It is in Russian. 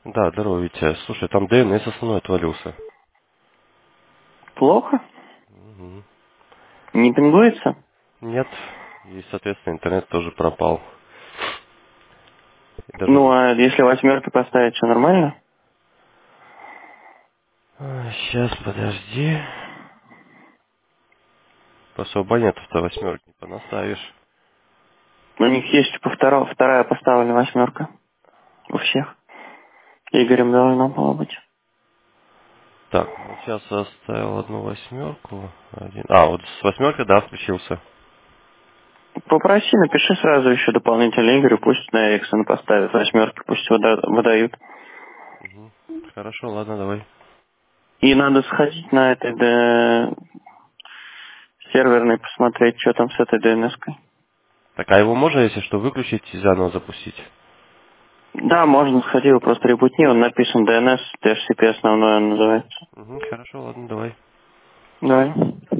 Да, здорово, Витя. Слушай, там DNS основной отвалился. Плохо? Мгм. Не пингуется? Нет. И, соответственно, интернет тоже пропал. И Ну, даже... а если восьмерки поставить, все нормально? Сейчас, подожди. Особо нет-то восьмерки не понаставишь. У них есть типа вторая поставлена восьмерка. У всех. Игорем должно было быть. Так, вот сейчас оставил одну восьмерку. Вот с восьмеркой, да, включился. Попроси, напиши сразу еще дополнительно Игорю, пусть на Эриксона поставит восьмерки, пусть выдают. Мгм. Хорошо, ладно, давай. И надо сходить на этой серверной, посмотреть, что там с этой DNS-кой. Так, а его можно, если что, выключить и заново запустить? Да, можно сходи, его просто ребутни, он написан DNS, DHCP основное он называется. Хорошо, ладно, давай. Давай.